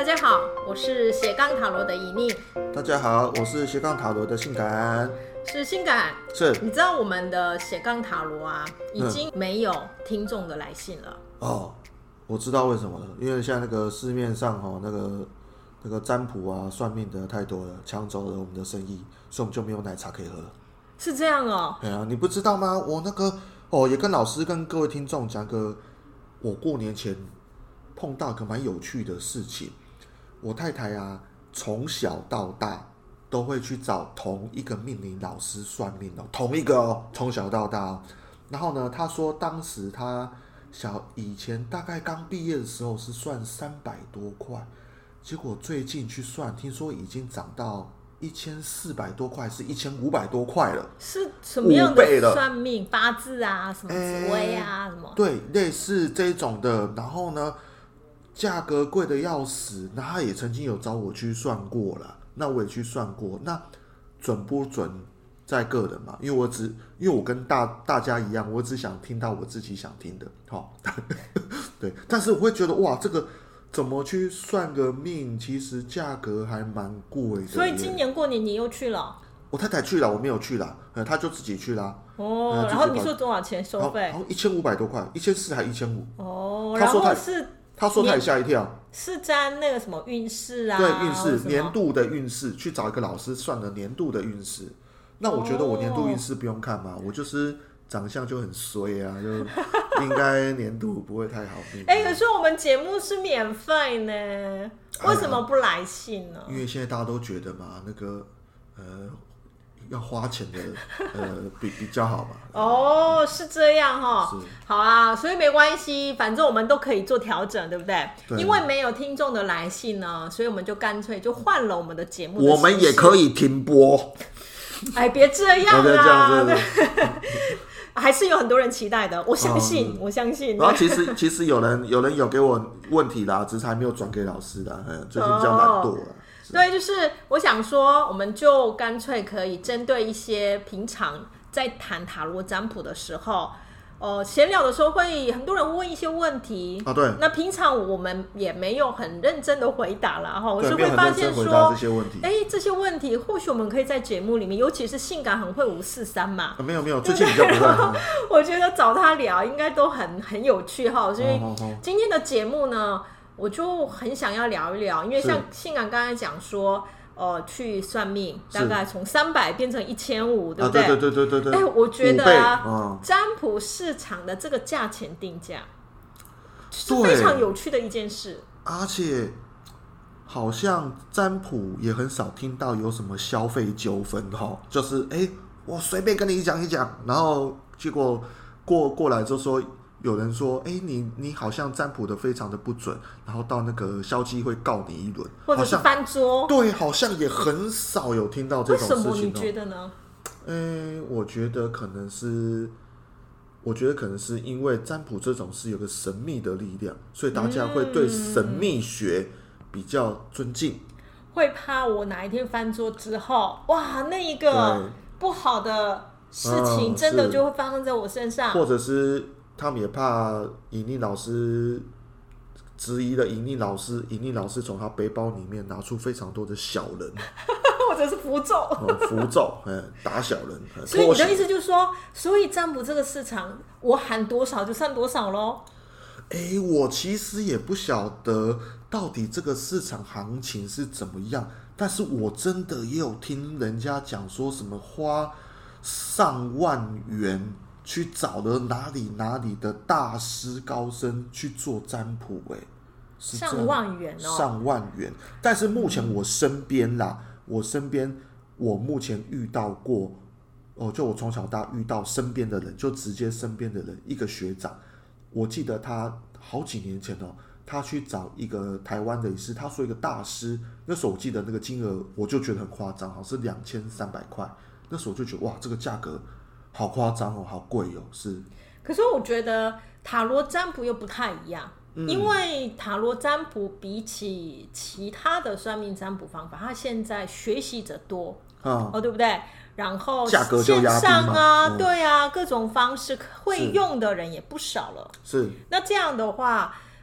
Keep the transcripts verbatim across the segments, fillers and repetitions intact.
大家好，我是斜杠塔罗的怡宁。 大家好，我是斜杠塔罗的性感。 是性感， 是。 你知道我们的斜杠塔罗啊，已经没有听众的来信了。 嗯、哦，我知道为什么了，因为现在那个市面上哦，那个那个占卜啊、算命的太多了，抢走了我们的生意，所以我们就没有奶茶可以喝了。 是这样哦。 对啊，你不知道吗？我那个哦，也跟老师跟各位听众讲个，我过年前碰到个蛮有趣的事情。我太太啊，从小到大都会去找同一个命理老师算命哦，同一个哦，从小到大哦。然后呢，她说当时她小以前大概刚毕业的时候是算三百多块，结果最近去算，听说已经涨到一千四百多块，是一千五百多块了。 是什么样的算命？八字啊，什么紫微啊，欸、什么？ 对，类似这种的。然后呢，价格贵的要死。那他也曾经有找我去算过了，那我也去算过。那准不准在个人嘛？因为我只因为我跟大大家一样，我只想听到我自己想听的，好，对。但是我会觉得哇，这个怎么去算个命，其实价格还蛮贵的。 所以今年过年你又去了？ 我太太去了，我没有去了，他就自己去了。 哦、嗯，然后你说多少钱收费？ 然后一千五百多块，一千四还一千五。 哦，然后是。 他说他也吓一跳， 是占那个什么运势啊？ 对，运势年度的运势，去找一个老师算了年度的运势。那我觉得我年度运势不用看嘛，哦、我就是长相就很衰啊，就应该年度不会太好命。 哎、欸，可是我们节目是免费呢，为什么不来信呢？ 因为现在大家都觉得嘛，那个呃。要花钱的，呃，比比较好嘛。 哦，是这样哈、哦。好啊，所以没关系，反正我们都可以做调整，对不对？对。因为没有听众的来信呢，所以我们就干脆就换了我们的节目的。 我们也可以停播。 哎，别这样啦！对，还是有很多人期待的，我相信，哦、我相信。 然后其实其实有人有人有给我问题啦，只是还没有转给老师啦，最近比较懒惰啦。哦对，就是我想说，我们就干脆可以针对一些平常在谈塔罗占卜的时候，呃，闲聊的时候会很多人问一些问题啊，对。 那平常我们也没有很认真的回答啦，哈，我是会发现说，哎，这些问题或许我们可以在节目里面，尤其是性感很会五四三嘛、 啊，没有没有，最近比较不会。 我觉得找他聊应该都很很有趣哈，所以今天的节目呢。我就很想要聊一聊，因为像性感刚才讲说，呃，去算命，大概从三百变成一千五，对不对？ 啊、对对对对对。 哎、欸，我觉得啊、嗯，占卜市场的这个价钱定价是非常有趣的一件事。 而且好像占卜也很少听到有什么消费纠纷哈，就是哎、欸，我随便跟你讲一讲，然后结果过过来就说。有人说，哎、欸，你你好像占卜的非常的不准，然后到那个消基会告你一轮， 或者是翻桌， 对，好像也很少有听到这种事情、喔。 为什么你觉得呢？ 哎、欸，我觉得可能是，我觉得可能是因为占卜这种是有个神秘的力量，所以大家会对神秘学比较尊敬， 嗯、会怕我哪一天翻桌之后，哇，那一个不好的事情真的就会发生在我身上， 嗯、或者是。他们也怕尹丽老师质疑了尹丽老师，尹丽老师从他背包里面拿出非常多的小人， 或者是符咒， 嗯、符咒，打小人。 所以你的意思就是说，所以占卜这个市场，我喊多少就算多少咯。 哎，我其实也不晓得到底这个市场行情是怎么样，但是我真的也有听人家讲说什么花上万元。去找了哪里哪里的大师高僧去做占卜，哎， 上万元哦， 上万元。但是目前我身边啦，嗯、我身边我目前遇到过，哦，就我从小到大遇到身边的人，就直接身边的人，一个学长，我记得他好几年前哦，他去找一个台湾的也是，他说一个大师，那时候我记得那个金额，我就觉得很夸张，好像是两千三百块，那时候我就觉得哇，这个价格。好夸张哦，好贵哦，是。 可是我觉得塔罗占卜又不太一样，嗯、因为塔罗占卜比起其他的算命占卜方法，它现在学习者多，啊、哦，对不对？然后线上啊，嗯、对啊，各种方式会用的人也不少了。 是。 那这样的话，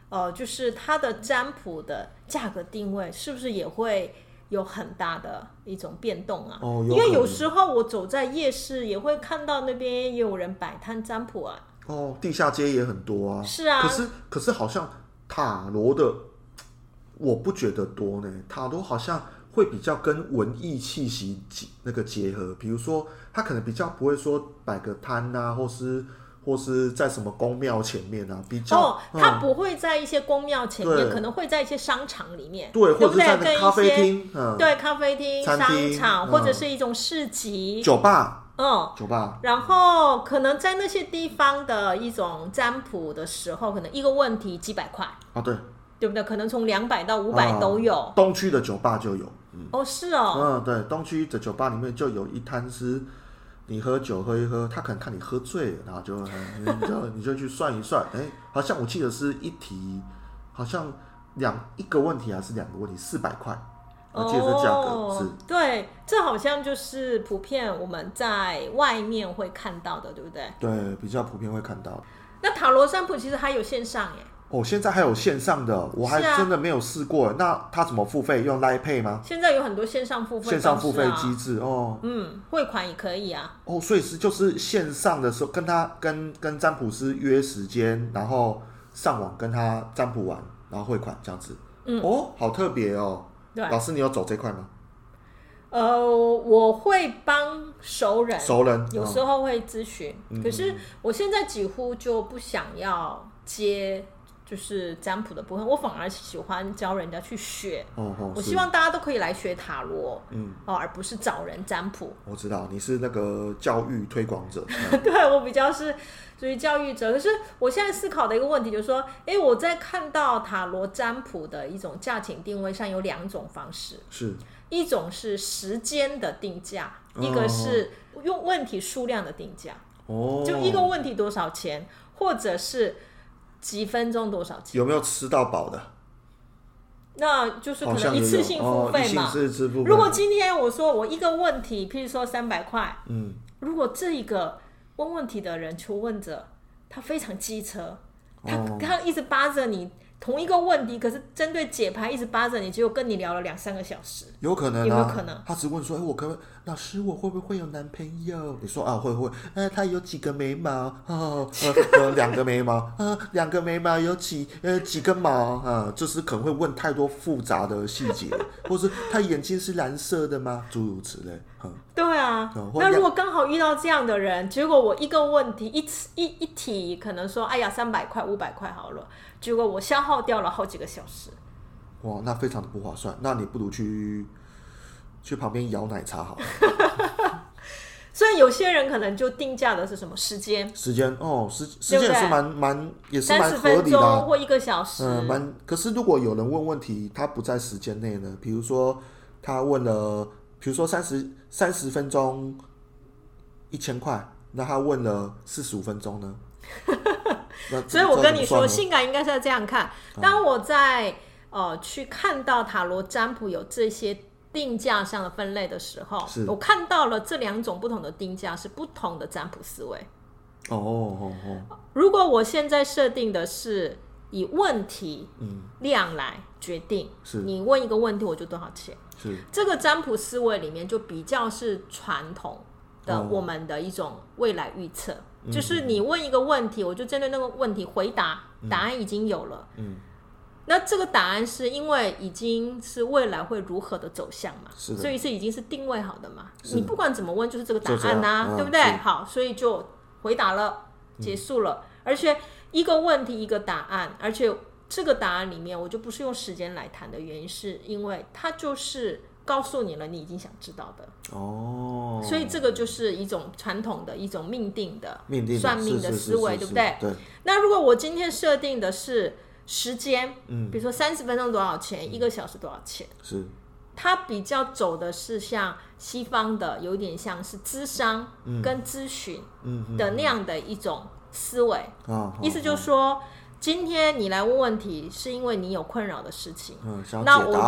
呃，就是它的占卜的价格定位是不是也会有很大的一种变动啊？ 哦， 因为有时候我走在夜市也会看到那边也有人摆摊占卜啊。 哦，地下街也很多啊。 是啊。 可是可是好像塔罗的，我不觉得多呢。塔罗好像会比较跟文艺气息那个结合，比如说他可能比较不会说摆个摊啊，或是。或是在什么宫庙前面啊，比较哦，它不会在一些宫庙前面，可能会在一些商场里面， 对， 对不对？ 或者在咖啡厅， 嗯，对，咖啡厅、商场， 嗯、 或者是一种市集、 酒吧， 嗯， 酒吧。 然后可能在那些地方的一种占卜的时候，可能一个问题几百块， 哦，对， 对不对？可能从两百到五百都有、 嗯。东区的酒吧就有，嗯， 哦，是哦， 嗯，对，东区的酒吧里面就有一摊是。你喝酒喝一喝，他可能看你喝醉了，然后就你就你就去算一算，哎，好像我记得是一题，好像两一个问题还是两个问题，四百块，我记得这价格、哦、是。 对，这好像就是普遍我们在外面会看到的，对不对？ 对，比较普遍会看到。 那塔罗占卜其实还有线上耶。 哦，现在还有线上的，我还真的没有试过。啊、那他怎么付费？用 Line Pay 吗？ 现在有很多线上付费、啊， 线上付费机制哦。 嗯，汇款也可以啊。 哦，所以是就是线上的时候，跟他跟跟占卜师约时间，然后上网跟他占卜完，然后汇款这样子。嗯，哦，好特别哦。 对， 老师，你有走这块吗？ 呃，我会帮熟人， 熟人有时候会咨询、 嗯， 可是我现在几乎就不想要接。就是占卜的部分，我反而喜欢教人家去学。 哦哦、 我希望大家都可以来学塔罗， 嗯， 哦，而不是找人占卜。 我知道你是那个教育推广者， 嗯、对我比较是属于教育者。可是我现在思考的一个问题就是说，哎，我在看到塔罗占卜的一种价钱定位上有两种方式， 是一种是时间的定价，哦、一个是用问题数量的定价。哦，就一个问题多少钱，或者是。几分钟多少钱？ 有没有吃到饱的？ 那就是可能一次性付费嘛。 哦、 如果今天我说我一个问题，譬如说三百块， 嗯，如果这一个问问题的人求问者他非常机车，他、哦、他一直扒着你同一个问题，可是针对解牌一直扒着你，结果跟你聊了两三个小时， 有可能、啊、 有没有可能？ 他只问说：“哎，我可不可以老师，我会不会有男朋友？”你说：“啊，会会。哎，他有几个眉毛？哦，呃，两个眉毛。呃，两个眉毛有几呃几根毛啊？就是可能会问太多复杂的细节，或是他眼睛是蓝色的吗？诸如此类。嗯， 对啊。嗯、那如果刚好遇到这样的人，结果我一个问题一一一题，可能说：哎呀，三百块、五百块好了。结果我消耗掉了好几个小时， 哇，那非常的不划算。那你不如去去旁边摇奶茶好了。 所以有些人可能就定价的是什么时间？ 时间哦，时时间也是蛮蛮也是蛮合理的、啊， 三十分钟或一个小时。 嗯，蛮。可是如果有人问问题，他不在时间内呢？比如说他问了，比如说三十三十分钟一千块，那他问了四十五分钟呢？ 所以我跟你说，性感应该是要这样看。当我在、呃、去看到塔罗占卜有这些定价上的分类的时候，我看到了这两种不同的定价是不同的占卜思维。 哦哦哦！ 如果我现在设定的是以问题量来决定，嗯、你问一个问题我就多少钱， 是这个占卜思维里面就比较是传统的我们的一种未来预测。哦，就是你问一个问题，我就针对那个问题回答，答案已经有了。嗯，那这个答案是因为已经是未来会如何的走向嘛？ 是的， 所以是已经是定位好的嘛？你不管怎么问，就是这个答案啊，对不对？好，所以就回答了，结束了。嗯，而且一个问题一个答案，而且这个答案里面我就不是用时间来谈的原因，是因为它就是告诉你了你已经想知道的。哦，所以这个就是一种传统的一种命定的命定的算命的思维， 是是是是是对不对？ 对。 那如果我今天设定的是时间，嗯，比如说三十分钟多少钱，嗯，一个小时多少钱，是它比较走的是像西方的，有点像是咨商跟咨询的那样的一种思维。嗯，意思就是说，今天你来问问题，是因为你有困扰的事情，嗯，那我就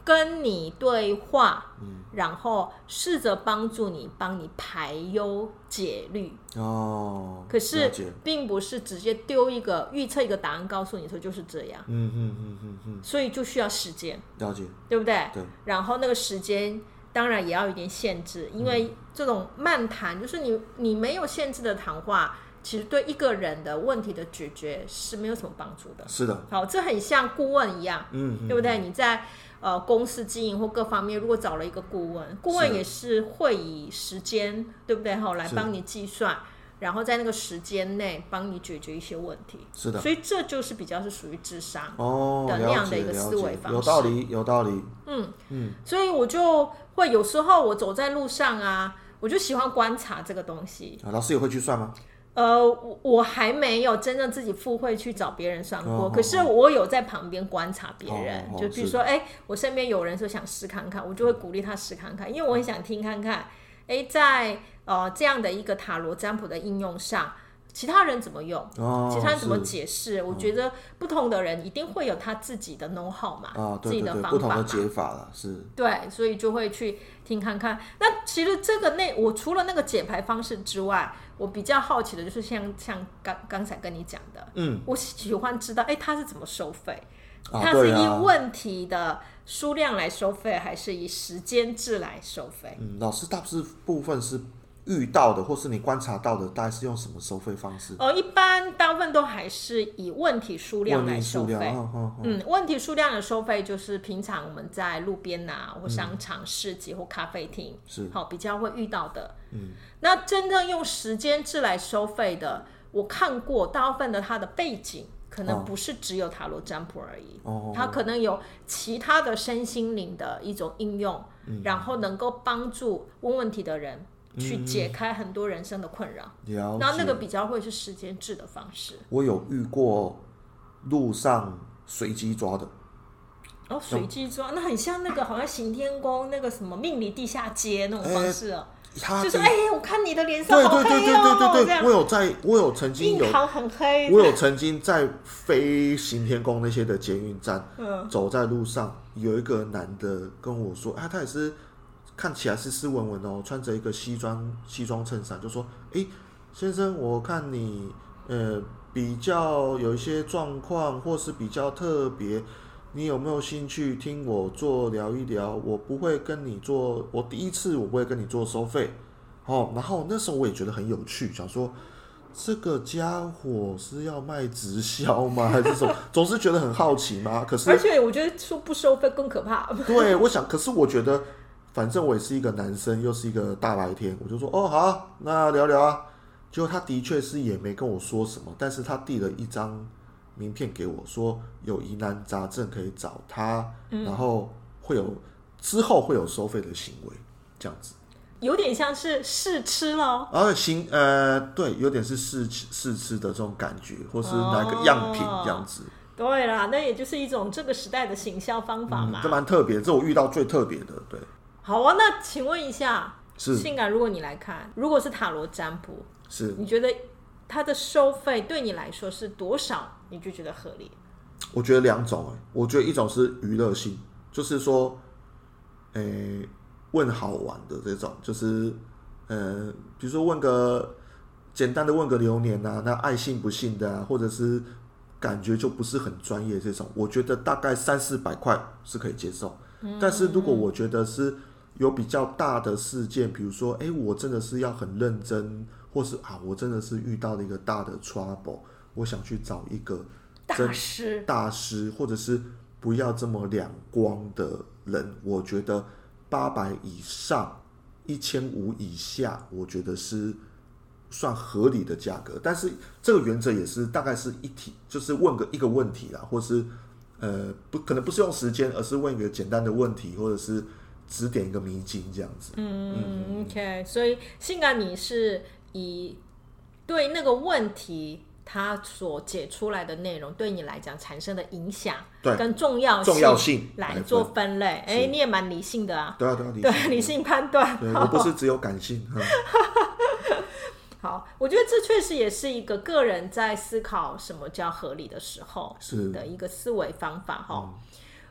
跟你对话，嗯、然后试着帮助你，帮你排忧解虑。 哦， 可是并不是直接丢一个预测一个答案告诉你说就是这样。 嗯嗯嗯嗯嗯。 所以就需要时间。 了解。 对不对？ 对。 然后那个时间当然也要有点限制，因为这种漫谈，就是你你没有限制的谈话，其实对一个人的问题的解决是没有什么帮助的。 是的。 好，这很像顾问一样， 嗯嗯， 对不对？你在呃公司经营或各方面，如果找了一个顾问，顾问也是会以时间，对不对？好，来帮你计算。然后在那个时间内帮你解决一些问题。 是的。 所以这就是比较是属于智商的那样的一个思维方式。 有道理，有道理。 嗯嗯。所以我就会有时候我走在路上啊，我就喜欢观察这个东西。 啊、老师也会去算吗？ 呃，我还没有真正自己付费去找别人算过， 哦、 可是我有在旁边观察别人。 哦、 就比如说，哎，我身边有人说想试看看，我就会鼓励他试看看，因为我很想听看看，哎，在呃这样的一个塔罗占卜的应用上。其他人怎么用？ 哦、 其他人怎么解释？我觉得不同的人一定会有他自己的 know how 嘛， 哦、对对对， 自己的方法嘛， 不同的解法啦，是。 对，所以就会去听看看。那其实这个内，我除了那个解牌方式之外，我比较好奇的就是像像刚刚才跟你讲的，嗯，我喜欢知道，哎，他是怎么收费？ 啊、 他是以问题的数量来收费，还是以时间制来收费？ 嗯，老师大部分是。遇到的或是你观察到的大概是用什么收费方式？ 呃，一般大部分都还是以问题数量来收费。 哦哦哦、 嗯，问题数量的收费就是平常我们在路边啊，或商场、市集或咖啡厅， 是好比较会遇到的。 嗯， 那真正用时间制来收费的，我看过大部分的它的背景。可能不是只有塔罗占卜而已， 哦、 它可能有其他的身心灵的一种应用，嗯、然后能够帮助问问题的人去解开很多人生的困扰。 嗯、 然后那个比较会是时间制的方式。 我有遇过路上随机抓的。 哦，随机抓，那很像那个好像行天宫那个什么命理地下街那种方式哦。 他就是哎，我看你的脸上好黑哦，对对对对对对， 我有在，我有曾经有， 印堂很黑。 我有曾经在非行天宫那些的捷运站，嗯，走在路上，有一个男的跟我说，啊，他也是看起来斯斯文文哦，穿着一个西装西装衬衫，就说，哎，先生，我看你呃比较有一些状况，或是比较特别。你有没有兴趣听我做聊一聊？我不会跟你做，我第一次我不会跟你做收费，哦。然后那时候我也觉得很有趣，想说这个家伙是要卖直销吗？还是什么？总是觉得很好奇嘛。可是， 而且我觉得说不收费更可怕。 对，我想，可是我觉得，反正我也是一个男生，又是一个大白天，我就说哦好，那聊聊啊。结果他的确是也没跟我说什么，但是他递了一张名片给我说有疑难杂症可以找他，嗯、然后会有之后会有收费的行为，这样子， 有点像是试吃咯。 然后行呃对，有点是试试吃的这种感觉，或是拿个样品这样子。哦、 对啦，那也就是一种这个时代的行销方法嘛。 嗯、这蛮特别，这我遇到最特别的。对， 好啊，那请问一下， 是性感，如果你来看，如果是塔罗占卜， 是你觉得它的收费对你来说是多少？你就觉得合理？ 我觉得两种、欸，我觉得一种是娱乐性，就是说，诶、欸，问好玩的这种，就是呃，比如说问个简单的问个流年啊，那爱信不信的啊，或者是感觉就不是很专业这种，我觉得大概三四百块是可以接受。嗯、但是如果我觉得是有比较大的事件，比如说，哎、欸，我真的是要很认真，或是啊，我真的是遇到了一个大的 trouble。我想去找一个大师， 大师，或者是不要这么两光的人。我觉得八百以上、一千五以下，我觉得是算合理的价格。但是这个原则也是大概是一题，就是问个一个问题啦，或是呃不可能不是用时间，而是问一个简单的问题，或者是指点一个迷津这样子。 嗯, 嗯 ，OK， 所以性感你是以对那个问题。它所解出来的内容对你来讲产生的影响跟重要性， 重要性来做分类。哎，你也蛮理性的啊。 对啊，对啊，理性对理性判断。 对，我不是只有感性。 好，我觉得这确实也是一个个人在思考什么叫合理的时候的一个思维方法哈。嗯、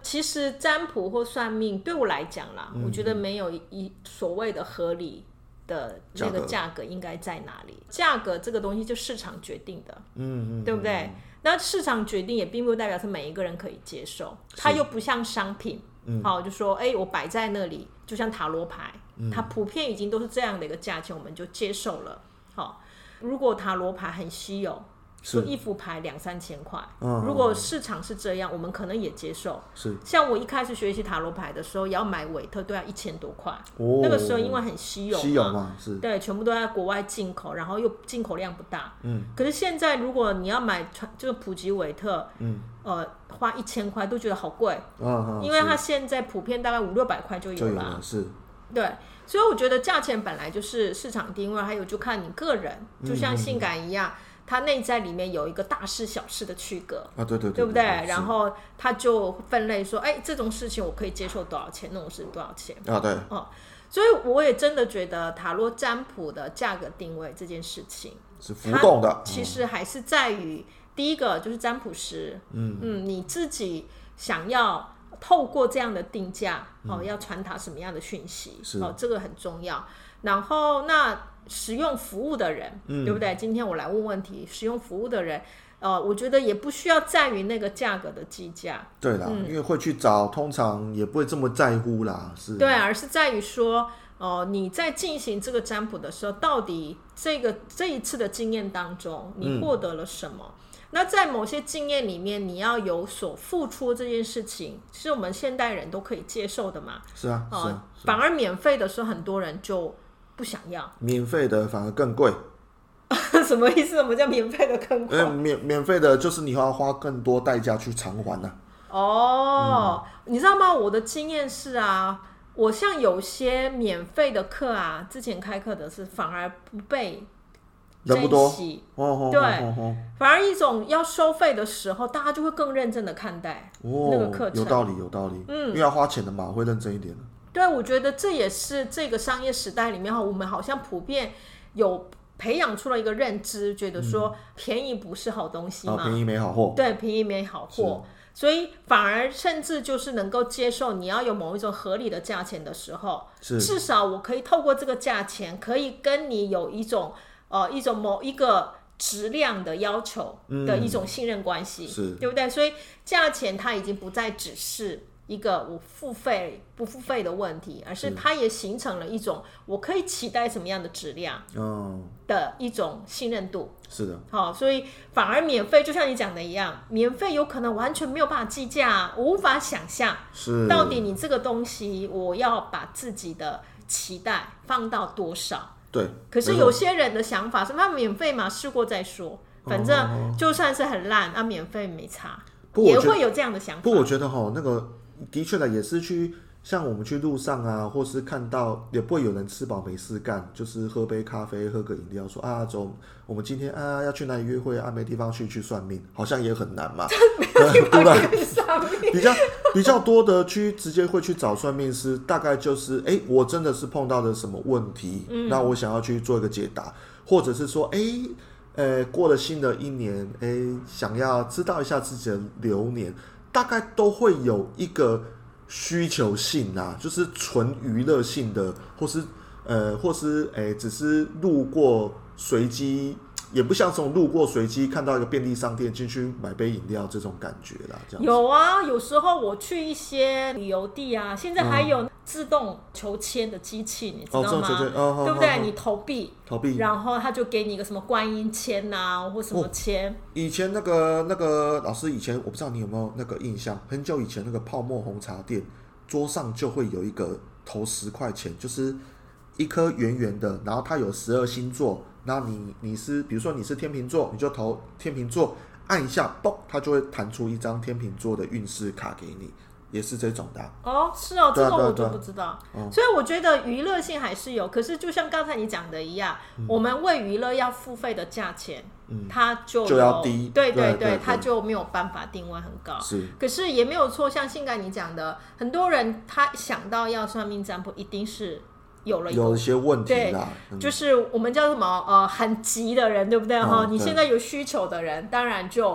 其实占卜或算命对我来讲啦、嗯、我觉得没有一所谓的合理的那个价格应该在哪里，价格这个东西就市场决定的，嗯嗯，对不对？嗯、那市场决定也并不代表是每一个人可以接受，它又不像商品，嗯，好，就说哎，我摆在那里，就像塔罗牌，嗯、它普遍已经都是这样的一个价钱，我们就接受了。好，如果塔罗牌很稀有，说一副牌两三千块、嗯，如果市场是这样，我们可能也接受。是，像我一开始学习塔罗牌的时候，也要买韦特都要一千多块、哦。那个时候因为很稀有嘛，稀有嘛，是，对，全部都在国外进口，然后又进口量不大。嗯，可是现在如果你要买这个普吉韦特，嗯，呃，花一千块都觉得好贵，嗯，因为它现在普遍大概五六百块就有了，就有了，是，对。所以我觉得价钱本来就是市场定位，还有就看你个人，就像性感一样。嗯嗯，它内在里面有一个大事小事的区隔啊，对对 对, 对，对不对？然后它就分类说，哎，这种事情我可以接受多少钱，那种事多少钱啊？对，哦，所以我也真的觉得塔罗占卜的价格定位这件事情是浮动的， 其实还是在于、嗯、第一个就是占卜师，嗯嗯，你自己想要透过这样的定价，哦，嗯、要传达什么样的讯息，哦，这个很重要。然后那使用服务的人、嗯、对不对？今天我来问问题，使用服务的人呃，我觉得也不需要在于那个价格的计价， 对啦、嗯、因为会去找通常也不会这么在乎啦，是， 对，而是在于说呃，你在进行这个占卜的时候，到底这个这一次的经验当中你获得了什么、嗯、那在某些经验里面你要有所付出，这件事情是我们现代人都可以接受的嘛， 是啊，呃、是啊， 反而免费的时候很多人就不想要， 免费的反而更贵。 什么意思？什么叫免费的更贵？ 免免费的就是你要花更多代价去偿还呢、 啊。哦、嗯，你知道吗？我的经验是啊，我像有些免费的课啊，之前开课的是反而不被珍惜，哦、对、哦哦，反而一种要收费的时候，大家就会更认真的看待那个课程。 有道理，有道理。嗯，因为要花钱的嘛，会认真一点。 对，我觉得这也是这个商业时代里面，我们好像普遍有培养出了一个认知，觉得说便宜不是好东西嘛， 嗯哦、便宜没好货， 对，便宜没好货，所以反而甚至就是能够接受你要有某一种合理的价钱的时候，至少我可以透过这个价钱，可以跟你有一种呃一种某一个质量的要求的一种信任关系，嗯、对不对？所以价钱它已经不再只是一个我付费不付费的问题，而是它也形成了一种我可以期待什么样的质量的一种信任度。 是的， 好、哦，所以反而免费就像你讲的一样，免费有可能完全没有办法计价，我无法想象是到底你这个东西我要把自己的期待放到多少。 对， 可是有些人的想法是他免费嘛，试过再说，反正就算是很烂啊，免费没差，也会有这样的想法。 不，我觉得哈，那个的确的也是去像我们去路上啊，或是看到也不会有人吃饱没事干，就是喝杯咖啡喝个饮料说啊走，我们今天啊要去哪里约会啊，没地方去去算命，好像也很难嘛，对吧？比较比较多的去直接会去找算命师，大概就是哎、欸，我真的是碰到了什么问题，嗯、那我想要去做一个解答，或者是说哎。欸呃，过了新的一年，哎，想要知道一下自己的流年，大概都会有一个需求性啊，就是纯娱乐性的，或是呃，或是哎，只是路过随机，也不像这种路过随机看到一个便利商店进去买杯饮料这种感觉啦。这样有啊，有时候我去一些旅游地啊，现在还有自动求签的机器，你知道吗？哦哦、对不对？哦、你投币， 投币， 然后他就给你一个什么观音签啊，或什么签。哦、 以前那个那个老师，以前我不知道你有没有那个印象，很久以前那个泡沫红茶店桌上就会有一个投十块钱，就是一颗圆圆的，然后它有十二星座。然后你你是比如说你是天秤座，你就投天秤座，按一下，嘣，它就会弹出一张天秤座的运势卡给你，也是这种的、啊。 哦，是哦，这个我就不知道。嗯、所以我觉得娱乐性还是有，可是就像刚才你讲的一样，嗯、我们为娱乐要付费的价钱，嗯、它就就要低， 对对 对, 对, 对，它就没有办法定位很高。 是， 可是也没有错，像性感你讲的，很多人他想到要算命占卜，一定是。有了有一些问题啦， 嗯、就是我们叫什么呃很急的人，对不对哈、哦？你现在有需求的人，当然就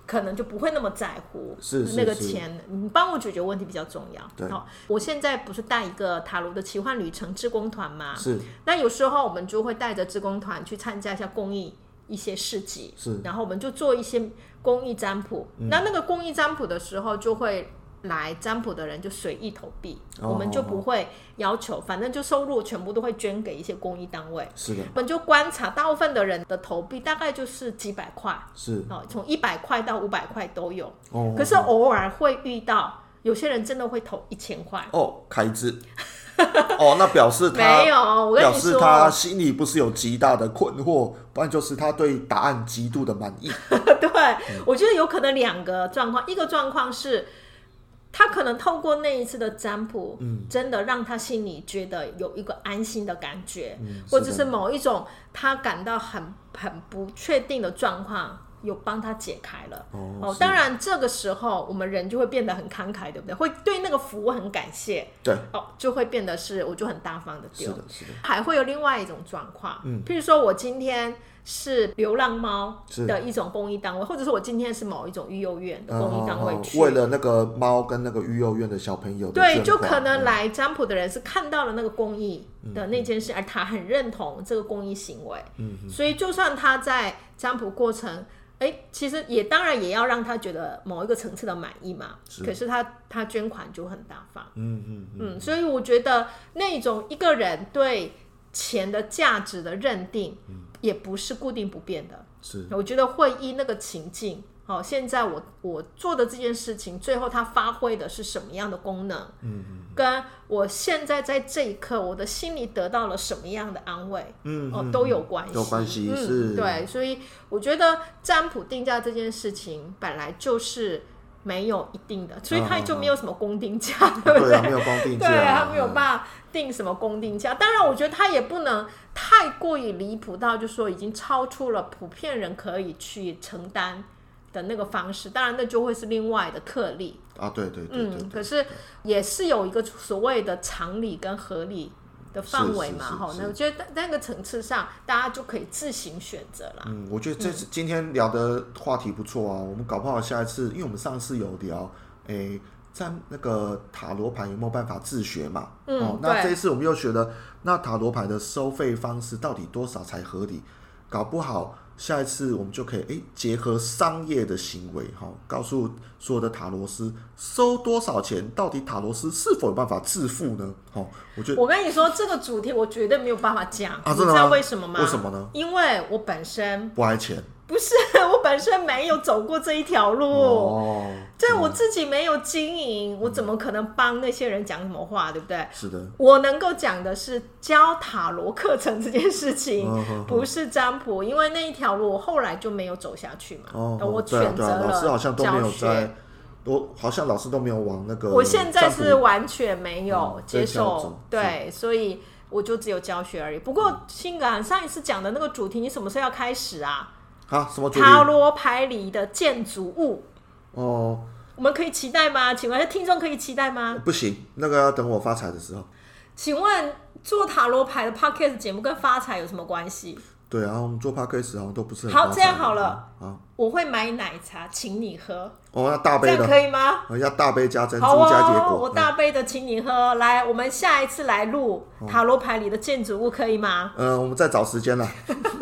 可能就不会那么在乎是是那个钱，你帮我解决问题比较重要。 对， 好，我现在不是带一个塔罗的奇幻旅程志工团吗？ 是。 那有时候我们就会带着志工团去参加一下公益一些市集， 是。 然后我们就做一些公益占卜。嗯、那那个公益占卜的时候，就会来占卜的人就随意投币，哦、我们就不会要求，反正就收入全部都会捐给一些公益单位。 是的， 我们就观察大部分的人的投币大概就是几百块， 是哦，从一百块到五百块都有。 哦， 可是偶尔会遇到有些人真的会投一千块。 哦，开支。哦，那表示他没有，我跟你说， 表示他心里不是有极大的困惑，不然就是他对答案极度的满意。 对、嗯，我觉得有可能两个状况，一个状况是他可能透过那一次的占卜，嗯，真的让他心里觉得有一个安心的感觉，嗯、或者是某一种他感到很很不确定的状况。有帮他解开了 哦, 哦，当然这个时候我们人就会变得很慷慨，对不对？会对那个服务很感谢， 对， 哦，就会变得是我就很大方的丢。 是的，是的。 还会有另外一种状况，嗯，譬如说我今天是流浪猫的一种公益单位，或者是我今天是某一种育幼院的公益单位去， 嗯哦哦、为了那个猫跟那个育幼院的小朋友的对，就可能来占卜的人是看到了那个公益的那件事，嗯、而他很认同这个公益行为，嗯，所以就算他在占卜过程。哎，其实也当然也要让他觉得某一个层次的满意嘛。是可是他他捐款就很大方，嗯嗯 嗯, 嗯，所以我觉得那种一个人对钱的价值的认定，嗯、也不是固定不变的。是，我觉得会依那个情境。好，现在我我做的这件事情，最后它发挥的是什么样的功能？嗯嗯，跟我现在在这一刻，我的心里得到了什么样的安慰？嗯，哦，都有关系， 有关系、嗯、是， 对，所以我觉得占卜定价这件事情本来就是没有一定的，所以它就没有什么公定价， 啊、 对不对？ 对啊，没有公定价， 对啊，它没有办法定什么公定价。当然，我觉得它也不能太过于离谱到，就说已经超出了普遍人可以去承担的那个方式，当然那就会是另外的特例啊，对对 对, 对, 对, 对、嗯、 可是也是有一个所谓的常理跟合理的范围嘛，哈，那我觉得那个层次上，大家就可以自行选择啦。 嗯，我觉得这次今天聊的话题不错啊，嗯、我们搞不好下一次，因为我们上次有聊，诶，在那个塔罗牌有没有办法自学嘛？嗯，哦，那这一次我们又学了，那塔罗牌的收费方式到底多少才合理？搞不好。下一次我们就可以诶结合商业的行为，告诉所有的塔罗师收多少钱，到底塔罗师是否有办法致富呢？我觉得我跟你说这个主题我绝对没有办法讲， 啊、 你知道为什么吗？ 为什么呢？ 因为我本身不爱钱。 不是，我本身没有走过这一条路，哦，对，我自己没有经营，我怎么可能帮那些人讲什么话，对不对？ 是的， 我能够讲的是教塔罗课程这件事情，哦，不是占卜，因为那一条路我后来就没有走下去嘛。哦，我选择了教学， 老师好像都没有在，都好像老师都没有往那个。 我现在是完全没有接受，嗯、对，所以我就只有教学而已。不过，新感上一次讲的那个主题，你什么时候要开始啊？ 啊，什么塔罗牌里的建筑物哦， 我们可以期待吗？请问听众可以期待吗？ 不行，那个要等我发财的时候。 请问做塔罗牌的 podcast 节目跟发财有什么关系？ 对啊，我们做 podcast 好像都不是很好。这样好了，啊，我会买奶茶请你喝。 哦，要大杯的， 这样可以吗？ 要大杯加珍珠加结果。 哦，我大杯的请你喝。嗯、来，我们下一次来录塔罗牌里的建筑物可以吗？ 嗯、呃，我们再找时间了。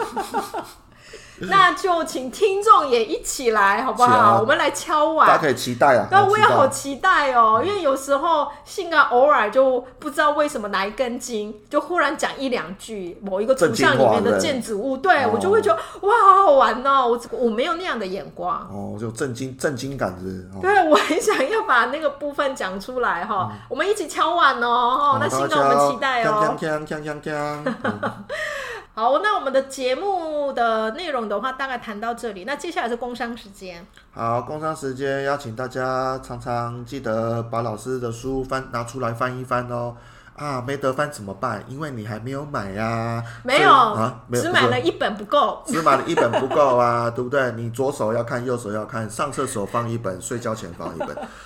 那就请听众也一起来好不好？啊、我们来敲碗， 大家可以期待啊！ 但我也好期待哦，因为有时候性格偶尔就不知道为什么哪一根筋，就忽然讲一两句某一个图像里面的建筑物，对、哦、我就会觉得哇，好好玩哦！我我没有那样的眼光哦，就震惊震惊感是、哦。 对，我很想要把那个部分讲出来哈、哦嗯，我们一起敲碗哦！哦那性格我们期待哦。 锵锵锵锵锵好，那我们的节目的内容的话，大概谈到这里。那接下来是工商时间。 好，工商时间，邀请大家常常记得把老师的书翻拿出来翻一翻哦。啊，没得翻怎么办？因为你还没有买呀、啊。 没有啊，没有，只买了一本不够。 只买了一本不够啊，对不对？你左手要看，右手要看，上厕所放一本，睡觉前放一本。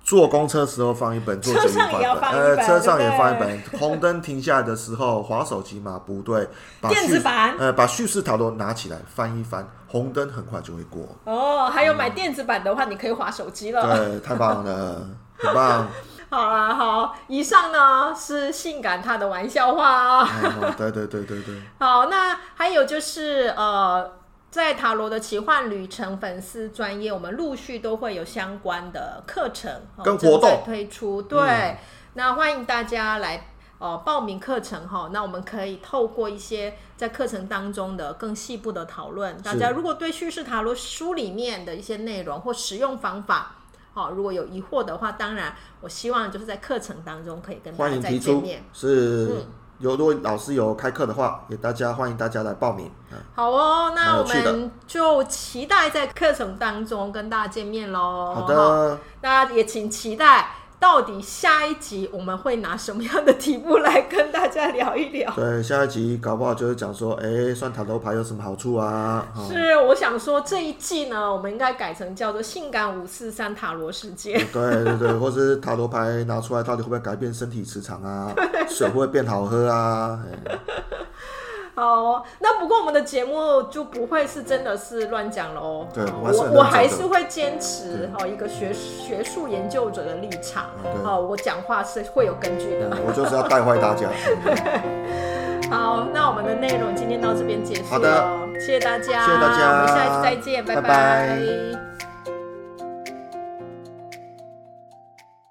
坐公车时候放一本，坐捷运放一本，呃，车上也放一本。红灯停下来的时候，滑手机嘛，不对，把电子版， 呃，把叙事塔罗拿起来翻一翻，红灯很快就会过。 哦，还有买电子版的话，嗯、你可以滑手机了。 对，太棒了，很棒。 好啊，好，以上呢是性感他的玩笑话啊、 哦。对对对对对。 好，那还有就是呃。在塔罗的奇幻旅程粉丝专页，我们陆续都会有相关的课程跟活动推出。对，嗯、那欢迎大家来、呃、报名课程哈。那我们可以透过一些在课程当中的更细部的讨论。大家如果对叙事塔罗书里面的一些内容或使用方法，哦、如果有疑惑的话，当然我希望就是在课程当中可以跟大家再见面。 是。嗯，有如果老师有开课的话，也大家欢迎大家来报名。 好哦，那我们就期待在课程当中跟大家见面咯。 好的， 大家也请期待到底下一集我们会拿什么样的题目来跟大家聊一聊。 对，下一集搞不好就是讲说，哎，算塔罗牌有什么好处啊？ 哦、是，我想说这一季呢，我们应该改成叫做性感五四三塔罗世界。 对对对，或是塔罗牌拿出来到底会不会改变身体磁场啊？水会不会变好喝啊？ 好、哦，那不过我们的节目就不会是真的是乱讲了哦。 对， 我我我还是会坚持哦一个学学术研究者的立场。哦，我讲话是会有根据的。 我就是要带坏大家。 好，那我们的内容今天到这边结束了。 好的， 谢谢大家， 谢谢大家， 我们下一次再见，拜拜。 拜拜。